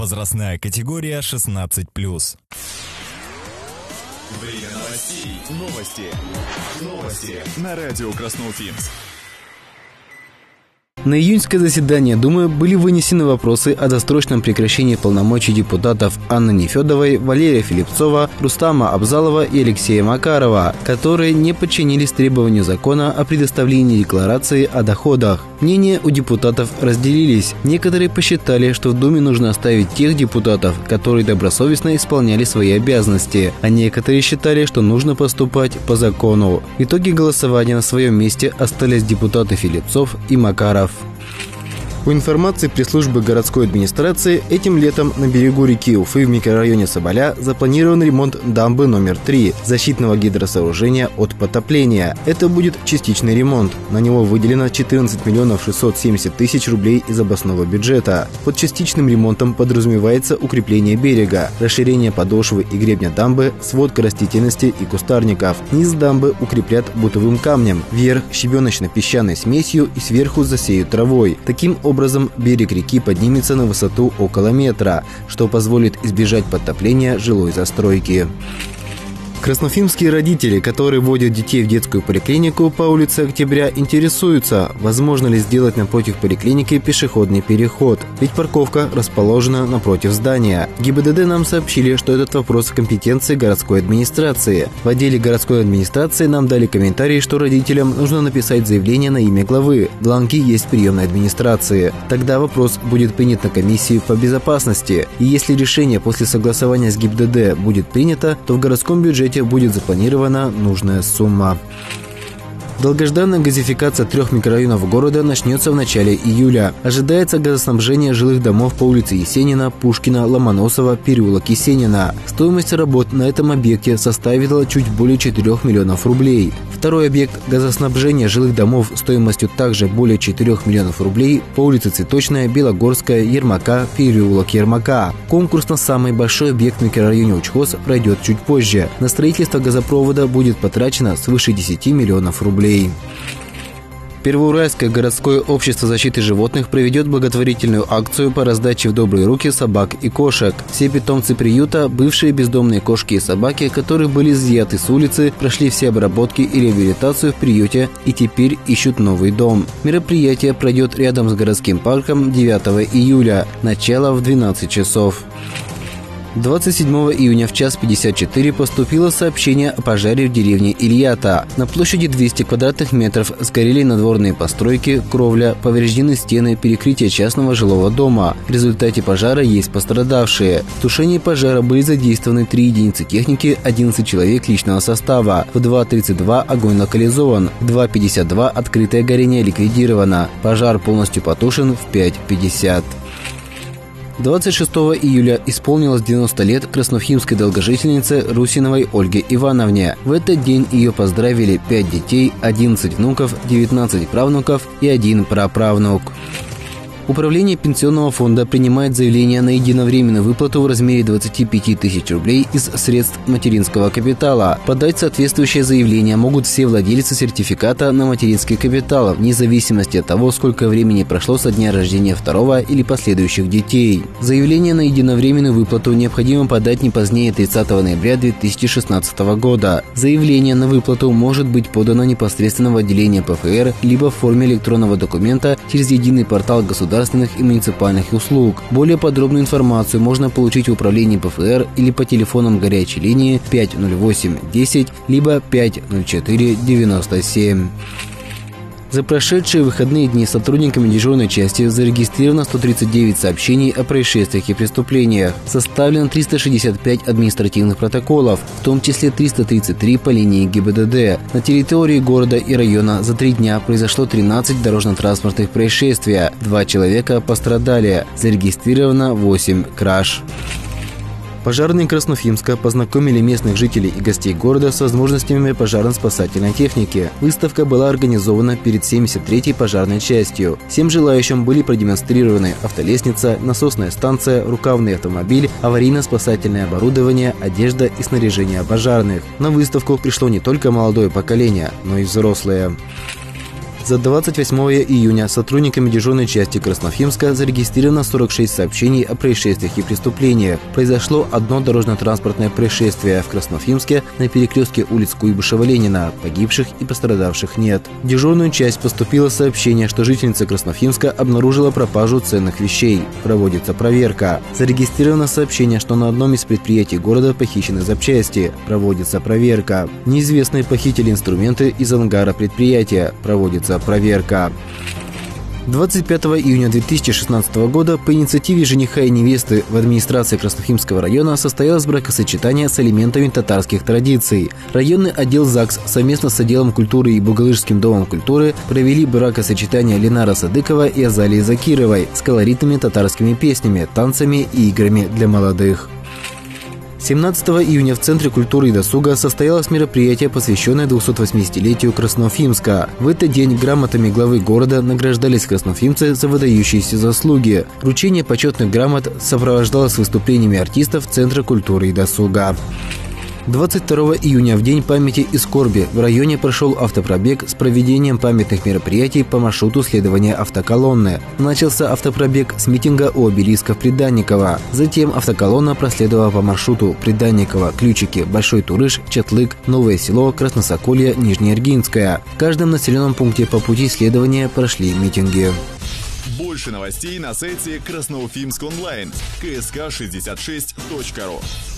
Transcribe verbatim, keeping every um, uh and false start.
Возрастная категория шестнадцать плюс. Время новостей. Новости. Новости на радио Красноуфимск. На июньское заседание Думы были вынесены вопросы о досрочном прекращении полномочий депутатов Анны Нефедовой, Валерия Филипцова, Рустама Абзалова и Алексея Макарова, которые не подчинились требованию закона о предоставлении декларации о доходах. Мнения у депутатов разделились. Некоторые посчитали, что в Думе нужно оставить тех депутатов, которые добросовестно исполняли свои обязанности, а некоторые считали, что нужно поступать по закону. В итоге голосования на своем месте остались депутаты Филипцов и Макаров. По информации пресс-службы городской администрации, этим летом на берегу реки Уфы в микрорайоне Соболя запланирован ремонт дамбы номер три защитного гидросооружения от потопления. Это будет частичный ремонт. На него выделено четырнадцать миллионов шестьсот семьдесят тысяч рублей из областного бюджета. Под частичным ремонтом подразумевается укрепление берега, расширение подошвы и гребня дамбы, сводка растительности и кустарников. Низ дамбы укреплят бутовым камнем, верх щебеночно-песчаной смесью и сверху засеют травой. Таким образом Образом, берег реки поднимется на высоту около метра, что позволит избежать подтопления жилой застройки. Красноуфимские родители, которые водят детей в детскую поликлинику по улице Октября, интересуются, возможно ли сделать напротив поликлиники пешеходный переход, ведь парковка расположена напротив здания. ГИБДД нам сообщили, что этот вопрос в компетенции городской администрации. В отделе городской администрации нам дали комментарий, что родителям нужно написать заявление на имя главы. Бланки есть в приемной администрации. Тогда вопрос будет принят на комиссии по безопасности. И если решение после согласования с ГИБДД будет принято, то в городском бюджете будет запланирована нужная сумма. Долгожданная газификация трех микрорайонов города начнется в начале июля. Ожидается газоснабжение жилых домов по улице Есенина, Пушкина, Ломоносова, переулок Есенина. Стоимость работ на этом объекте составила чуть более четырёх миллионов рублей. Второй объект газоснабжения жилых домов стоимостью также более четырёх миллионов рублей по улице Цветочная, Белогорская, Ермака, переулок Ермака. Конкурс на самый большой объект в микрорайоне Учхоз пройдет чуть позже. На строительство газопровода будет потрачено свыше десяти миллионов рублей. Первоуральское городское общество защиты животных проведет благотворительную акцию по раздаче в добрые руки собак и кошек. Все питомцы приюта – бывшие бездомные кошки и собаки, которые были изъяты с улицы, прошли все обработки и реабилитацию в приюте и теперь ищут новый дом. Мероприятие пройдет рядом с городским парком девятого июля. Начало в двенадцать часов. двадцать седьмого июня в час пятьдесят четыре поступило сообщение о пожаре в деревне Ильята. На площади двести квадратных метров сгорели надворные постройки, кровля, повреждены стены, перекрытие частного жилого дома. В результате пожара есть пострадавшие. В тушении пожара были задействованы три единицы техники, одиннадцать человек личного состава. В два тридцать два огонь локализован, в два пятьдесят два открытое горение ликвидировано. Пожар полностью потушен в пять пятьдесят. двадцать шестого июля исполнилось девяносто лет красноуфимской долгожительнице Русиновой Ольге Ивановне. В этот день ее поздравили пять детей, одиннадцать внуков, девятнадцать правнуков и один праправнук. Управление пенсионного фонда принимает заявление на единовременную выплату в размере двадцати пяти тысяч рублей из средств материнского капитала. Подать соответствующее заявление могут все владельцы сертификата на материнский капитал, вне зависимости от того, сколько времени прошло со дня рождения второго или последующих детей. Заявление на единовременную выплату необходимо подать не позднее тридцатого ноября две тысячи шестнадцатого года. Заявление на выплату может быть подано непосредственно в отделение ПФР либо в форме электронного документа через единый портал государственного государственных и муниципальных услуг. Более подробную информацию можно получить в управлении ПФР или по телефонам горячей линии пять ноль восемь десять либо пять ноль четыре девяносто семь. За прошедшие выходные дни сотрудниками дежурной части зарегистрировано сто тридцать девять сообщений о происшествиях и преступлениях. Составлено триста шестьдесят пять административных протоколов, в том числе триста тридцать три по линии ГИБДД. На территории города и района за три дня произошло тринадцать дорожно-транспортных происшествий. Два человека пострадали. Зарегистрировано восемь краж. Пожарные Красноуфимска познакомили местных жителей и гостей города с возможностями пожарно-спасательной техники. Выставка была организована перед семьдесят третьей пожарной частью. Всем желающим были продемонстрированы автолестница, насосная станция, рукавный автомобиль, аварийно-спасательное оборудование, одежда и снаряжение пожарных. На выставку пришло не только молодое поколение, но и взрослые. За двадцать восьмое июня сотрудниками дежурной части Красноуфимска зарегистрировано сорок шесть сообщений о происшествиях и преступлениях. Произошло одно дорожно-транспортное происшествие в Красноуфимске на перекрестке улиц Куйбышева-Ленина. Погибших и пострадавших нет. В дежурную часть поступило сообщение, что жительница Красноуфимска обнаружила пропажу ценных вещей. Проводится проверка. Зарегистрировано сообщение, что на одном из предприятий города похищены запчасти. Проводится проверка. Неизвестные похитили инструменты из ангара предприятия. Проводится проверка. двадцать пятого июня две тысячи шестнадцатого года по инициативе жениха и невесты в администрации Красноуфимского района состоялось бракосочетание с элементами татарских традиций. Районный отдел ЗАГС совместно с отделом культуры и Бугалышским домом культуры провели бракосочетание Ленара Садыкова и Азалии Закировой с колоритными татарскими песнями, танцами и играми для молодых. семнадцатого июня в Центре культуры и досуга состоялось мероприятие, посвященное двухсотвосьмидесятилетию Красноуфимска. В этот день грамотами главы города награждались красноуфимцы за выдающиеся заслуги. Вручение почетных грамот сопровождалось выступлениями артистов Центра культуры и досуга. двадцать второго июня в День памяти и скорби в районе прошел автопробег с проведением памятных мероприятий по маршруту следования автоколонны. Начался автопробег с митинга у обелисков Приданникова. Затем автоколонна проследовала по маршруту Приданникова, Ключики, Большой Турыш, Чатлык, Новое село, Красносоколье, Нижнеэргинская. В каждом населенном пункте по пути следования прошли митинги. Больше новостей на сайте Красноуфимск онлайн. ка эс ка шестьдесят шесть точка ру.